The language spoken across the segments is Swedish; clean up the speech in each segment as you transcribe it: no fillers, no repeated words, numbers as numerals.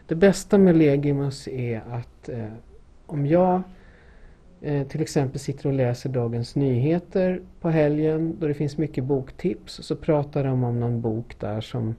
Det bästa med Legimus är att om jag till exempel sitter och läser Dagens Nyheter på helgen då det finns mycket boktips, så pratar de om någon bok där som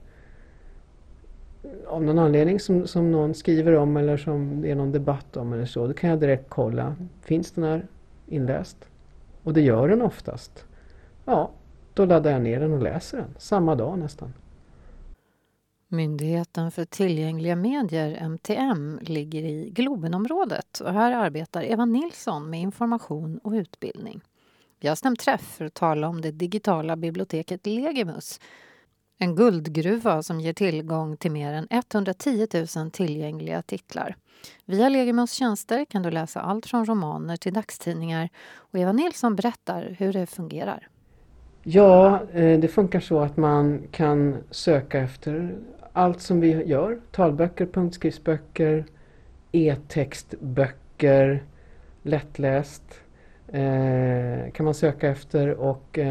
av någon anledning som någon skriver om eller som det är någon debatt om eller så. Då kan jag direkt kolla, finns den här inläst? Och det gör den oftast. Ja, då laddar jag ner den och läser den. Samma dag nästan. Myndigheten för tillgängliga medier, MTM, ligger i Globenområdet och här arbetar Eva Nilsson med information och utbildning. Vi har stämt träff för att tala om det digitala biblioteket Legimus. En guldgruva som ger tillgång till mer än 110 000 tillgängliga titlar. Via Legimus tjänster kan du läsa allt från romaner till dagstidningar och Eva Nilsson berättar hur det fungerar. Ja, det funkar så att man kan söka efter allt som vi gör. Talböcker, punktskriftsböcker, e-textböcker, lättläst kan man söka efter och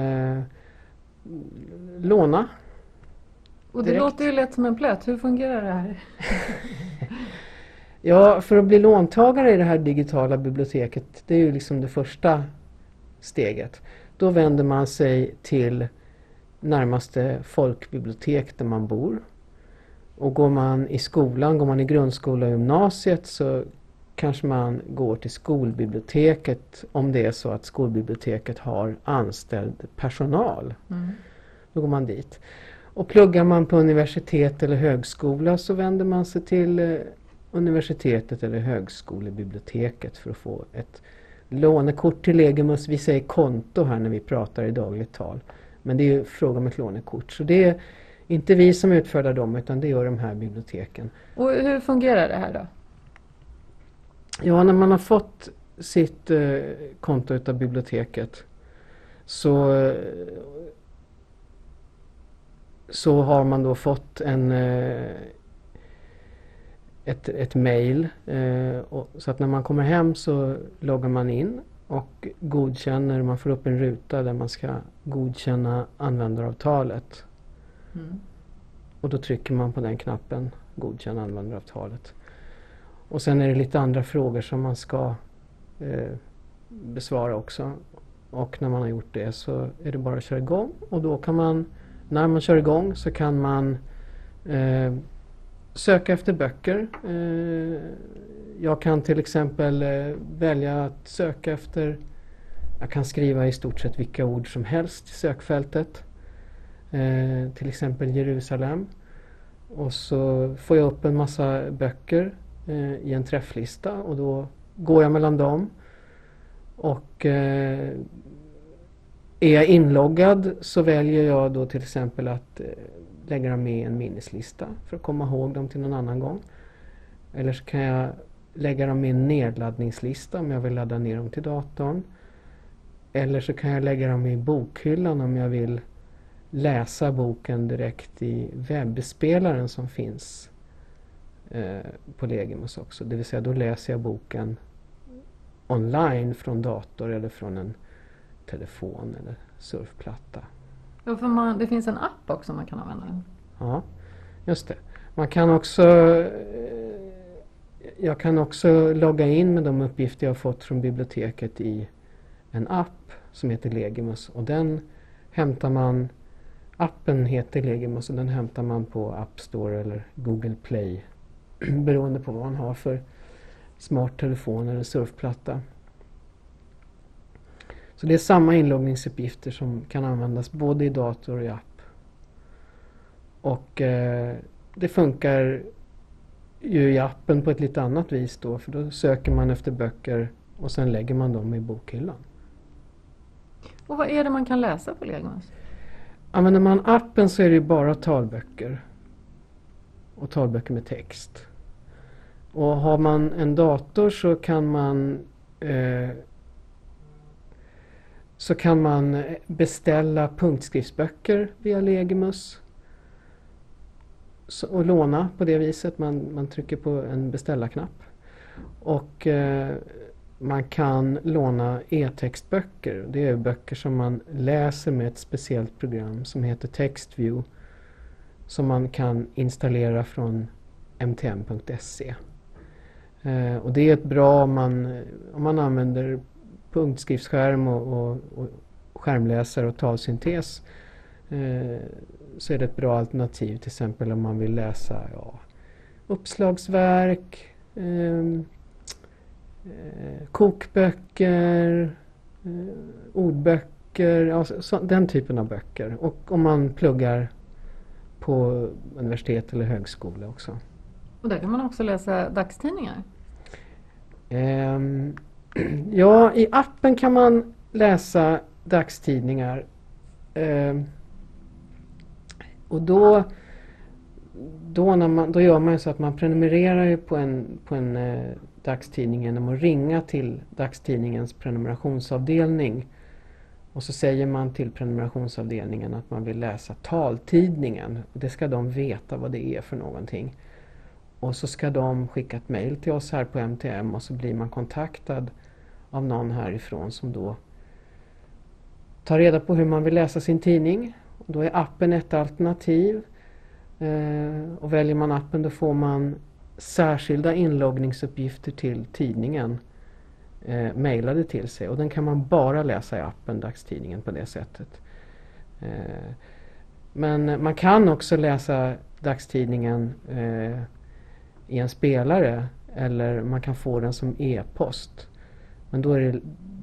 låna. Och det låter ju lätt som en plätt. Hur fungerar det här? Ja, för att bli låntagare i det här digitala biblioteket, det är ju liksom det första steget. Då vänder man sig till närmaste folkbibliotek där man bor. Och går man i skolan, går man i grundskola och gymnasiet, så kanske man går till skolbiblioteket om det är så att skolbiblioteket har anställd personal. Då går man dit. Och pluggar man på universitet eller högskola så vänder man sig till universitetet eller högskolebiblioteket för att få ett lånekort till Legimus. Vi säger konto här när vi pratar i dagligt tal. Men det är ju fråga om ett lånekort. Så det är inte vi som utfärdar dem utan det gör de här biblioteken. Och hur fungerar det här då? Ja, när man har fått sitt konto utav biblioteket så har man då fått ett mejl. Så att när man kommer hem så loggar man in och godkänner. Man får upp en ruta där man ska godkänna användaravtalet. Och då trycker man på den knappen, godkänna användaravtalet. Och sen är det lite andra frågor som man ska besvara också. Och när man har gjort det så är det bara att köra igång. Och då kan man, när man kör igång så kan man söka efter böcker. Jag kan till exempel välja att söka efter, jag kan skriva i stort sett vilka ord som helst i sökfältet. Till exempel Jerusalem. Och så får jag upp en massa böcker i en träfflista och då går jag mellan dem. Och är jag inloggad så väljer jag då till exempel att lägga dem med i en minneslista för att komma ihåg dem till någon annan gång. Eller så kan jag lägga dem i en nedladdningslista om jag vill ladda ner dem till datorn. Eller så kan jag lägga dem i bokhyllan om jag vill läsa boken direkt i webbspelaren som finns på Legimus också. Det vill säga då läser jag boken online från dator eller från en telefon eller surfplatta. Ja, för det finns en app också man kan använda. Ja, just det. Man kan också, jag kan också logga in med de uppgifter jag har fått från biblioteket i en app som heter Legimus. Och den hämtar man, appen heter Legimus och den hämtar man på App Store eller Google Play beroende på vad man har för smart telefon eller surfplatta. Så det är samma inloggningsuppgifter som kan användas både i dator och i app. Och det funkar ju i appen på ett lite annat vis då, för då söker man efter böcker och sen lägger man dem i bokhyllan. Och vad är det man kan läsa på Legimus? Använder man appen så är det ju bara talböcker och talböcker med text. Och har man en dator så kan man beställa punktskriftsböcker via Legimus och låna på det viset. Man trycker på en beställarknapp. Och man kan låna e-textböcker. Det är böcker som man läser med ett speciellt program som heter TextView. Som man kan installera från mtm.se. Och det är ett bra om man använder punktskriftsskärm och skärmläsare och talsyntes, så är det ett bra alternativ, till exempel om man vill läsa uppslagsverk, kokböcker, ordböcker, alltså den typen av böcker. Och om man pluggar på universitet eller högskola också. Och där kan man också läsa dagstidningar? Ja, i appen kan man läsa dagstidningar. Och då gör man så att man prenumererar ju på en dagstidning genom att ringa till dagstidningens prenumerationsavdelning. Och så säger man till prenumerationsavdelningen att man vill läsa taltidningen. Det ska de veta vad det är för någonting. Och så ska de skicka ett mejl till oss här på MTM, och så blir man kontaktad av någon härifrån som då tar reda på hur man vill läsa sin tidning. Och då är appen ett alternativ. Och väljer man appen, då får man särskilda inloggningsuppgifter till tidningen mejlade till sig. Och den kan man bara läsa i appen, dagstidningen, på det sättet. Men man kan också läsa dagstidningen i en spelare, eller man kan få den som e-post. Men då är det,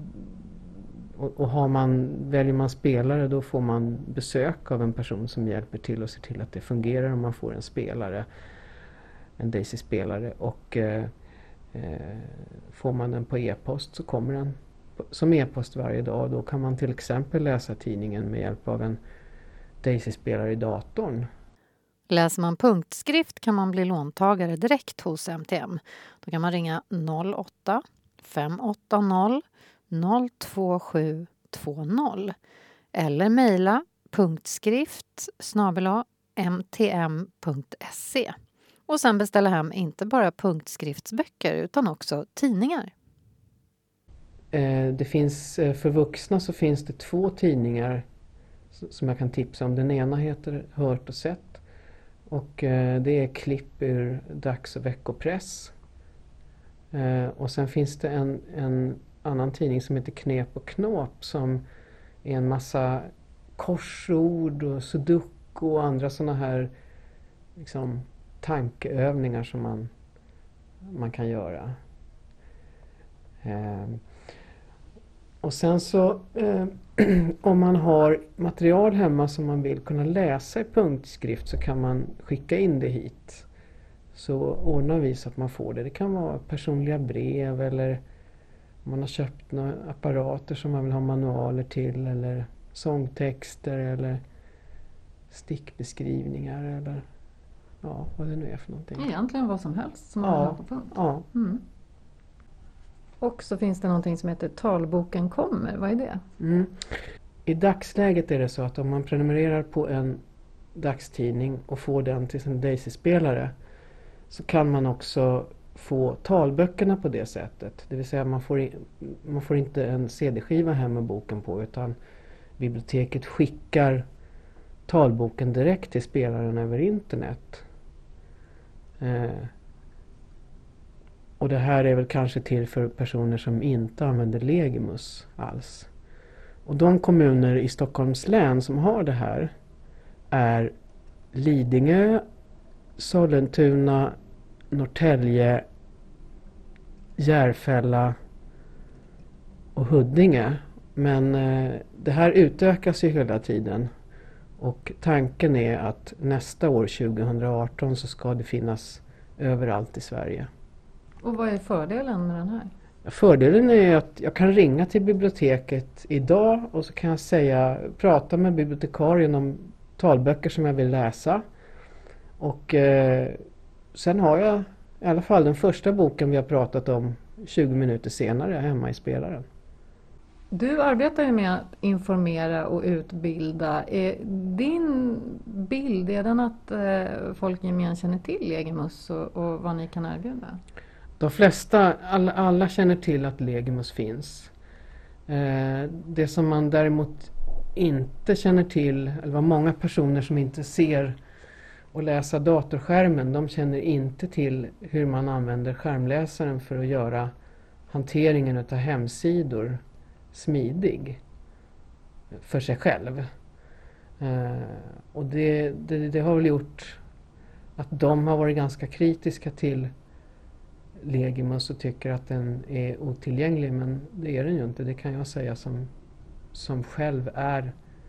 väljer man spelare, då får man besök av en person som hjälper till och ser till att det fungerar, om man får en spelare, en Daisy-spelare, och får man den på e-post så kommer den som e-post varje dag. Då kan man till exempel läsa tidningen med hjälp av en Daisy-spelare i datorn. Läser man punktskrift kan man bli låntagare direkt hos MTM. Då kan man ringa 08 580 02720 eller mejla punktskrift@mtm.se. Och sen beställa hem inte bara punktskriftsböcker utan också tidningar. Det finns, för vuxna så finns det 2 tidningar som jag kan tipsa om. Den ena heter Hört och sett. Och det är klipp ur dags- och veckopress. Och sen finns det en annan tidning som heter Knep och knåp, som är en massa korsord och sudoku och andra sådana här liksom tankeövningar som man kan göra. Och sen så om man har material hemma som man vill kunna läsa i punktskrift, så kan man skicka in det hit. Så ordnar vi så att man får det. Det kan vara personliga brev, eller om man har köpt några apparater som man vill ha manualer till, eller sångtexter, eller stickbeskrivningar, eller vad det nu är för någonting. Egentligen vad som helst som man har på punkt. Ja. Mm. Och så finns det någonting som heter Talboken kommer. Vad är det? I dagsläget är det så att om man prenumererar på en dagstidning och får den till sin Daisy-spelare, så kan man också få talböckerna på det sättet. Det vill säga man får inte en CD-skiva hem med boken på, utan biblioteket skickar talboken direkt till spelaren över internet. Och det här är väl kanske till för personer som inte använder Legimus alls. Och de kommuner i Stockholms län som har det här är Lidingö, Sollentuna, Norrtälje, Järfälla och Huddinge. Men det här utökas ju hela tiden. Och tanken är att nästa år, 2018, så ska det finnas överallt i Sverige. Och vad är fördelen med den här? Fördelen är att jag kan ringa till biblioteket idag och så kan jag prata med bibliotekarien om talböcker som jag vill läsa. Och sen har jag i alla fall den första boken vi har pratat om 20 minuter senare hemma i spelaren. Du arbetar ju med att informera och utbilda. Din bild, är den att folk gemen känner till Legimus och vad ni kan erbjuda? De flesta, alla känner till att Legimus finns. Det som man däremot inte känner till, eller var många personer som inte ser och läsa datorskärmen. De känner inte till hur man använder skärmläsaren för att göra hanteringen av hemsidor smidig för sig själv. Och det har väl gjort att de har varit ganska kritiska till Legimus och tycker att den är otillgänglig, men det är den ju inte. Det kan jag säga som själv är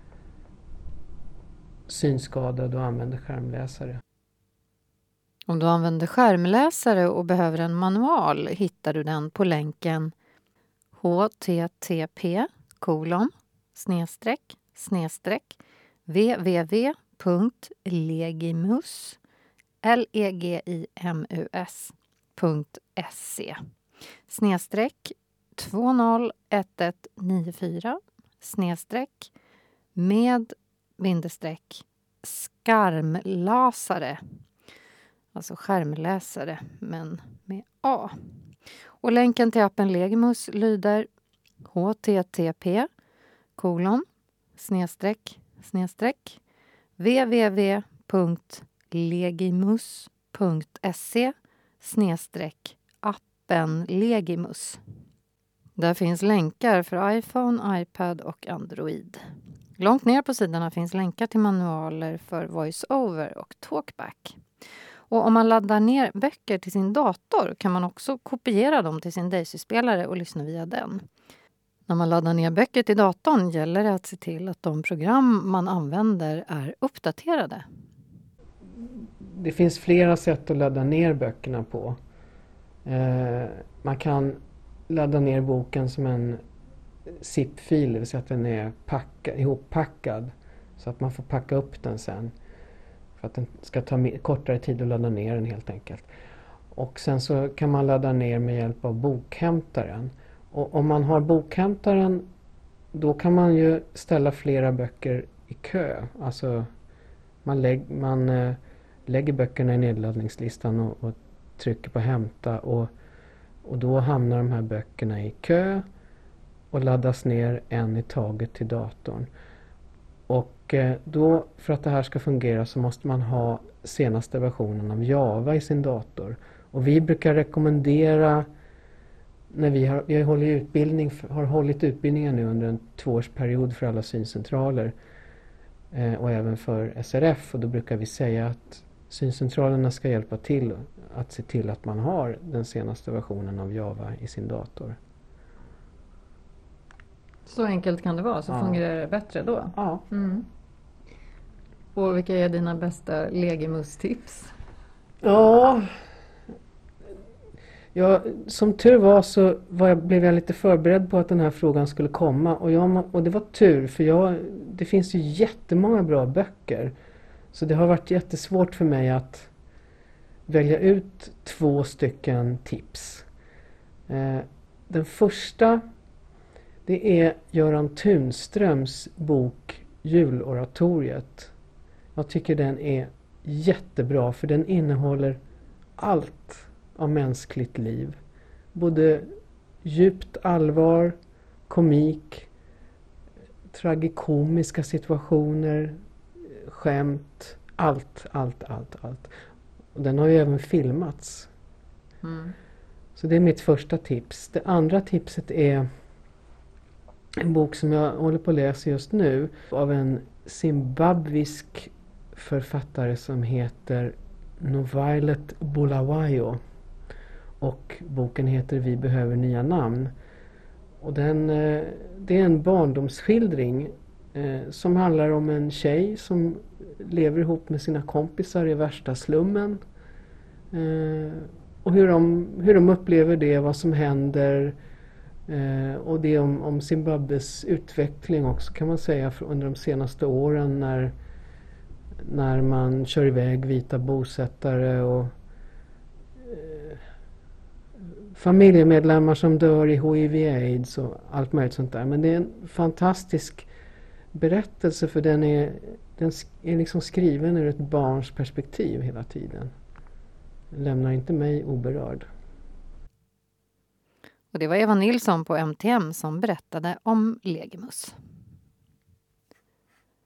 synskadad och använder skärmläsare. Om du använder skärmläsare och behöver en manual hittar du den på länken http://www.legimus.se /2011/med-skarmlasare. Alltså skärmläsare, men med A. Och länken till appen Legimus lyder http://www.legimus.se/appen Legimus. Där finns länkar för iPhone, iPad och Android. Långt ner på sidorna finns länkar till manualer för VoiceOver och Talkback. Och om man laddar ner böcker till sin dator kan man också kopiera dem till sin Daisy-spelare och lyssna via den. När man laddar ner böcker till datorn gäller det att se till att de program man använder är uppdaterade. Det finns flera sätt att ladda ner böckerna på. Man kan ladda ner boken som en zip-fil, det vill säga att den är ihoppackad så att man får packa upp den sen. För att den ska ta kortare tid att ladda ner den helt enkelt. Och sen så kan man ladda ner med hjälp av bokhämtaren. Och om man har bokhämtaren, då kan man ju ställa flera böcker i kö. Alltså man lägger böckerna i nedladdningslistan och trycker på hämta. Och då hamnar de här böckerna i kö och laddas ner en i taget till datorn. Och då, för att det här ska fungera, så måste man ha senaste versionen av Java i sin dator. Och vi brukar rekommendera, när vi har hållit utbildningar nu under en 2-årsperiod för alla syncentraler och även för SRF, och då brukar vi säga att syncentralerna ska hjälpa till att se till att man har den senaste versionen av Java i sin dator. Så enkelt kan det vara, så fungerar det bättre då? Ja. Mm. Och vilka är dina bästa Legimus-tips? Ja, som tur var så blev jag lite förberedd på att den här frågan skulle komma. Och det var tur, för det finns ju jättemånga bra böcker. Så det har varit jättesvårt för mig att välja ut 2 stycken tips. Den första, det är Göran Tunströms bok Juloratoriet. Jag tycker den är jättebra, för den innehåller allt av mänskligt liv. Både djupt allvar, komik, tragikomiska situationer, skämt, allt. Och den har ju även filmats. Mm. Så det är mitt första tips. Det andra tipset är en bok som jag håller på att läsa just nu av en zimbabwisk författare som heter Novailet Bulawayo. Och boken heter Vi behöver nya namn. Och det är en barndomsskildring som handlar om en tjej som lever ihop med sina kompisar i värsta slummen. Och hur de upplever det, vad som händer. Och det om Zimbabwes utveckling också, kan man säga, under de senaste åren när man kör iväg vita bosättare och familjemedlemmar som dör i HIV/AIDS och allt möjligt sånt där. Men det är en fantastisk berättelse, för den är liksom skriven ur ett barns perspektiv hela tiden. Den lämnar inte mig oberörd. Och det var Eva Nilsson på MTM som berättade om Legimus.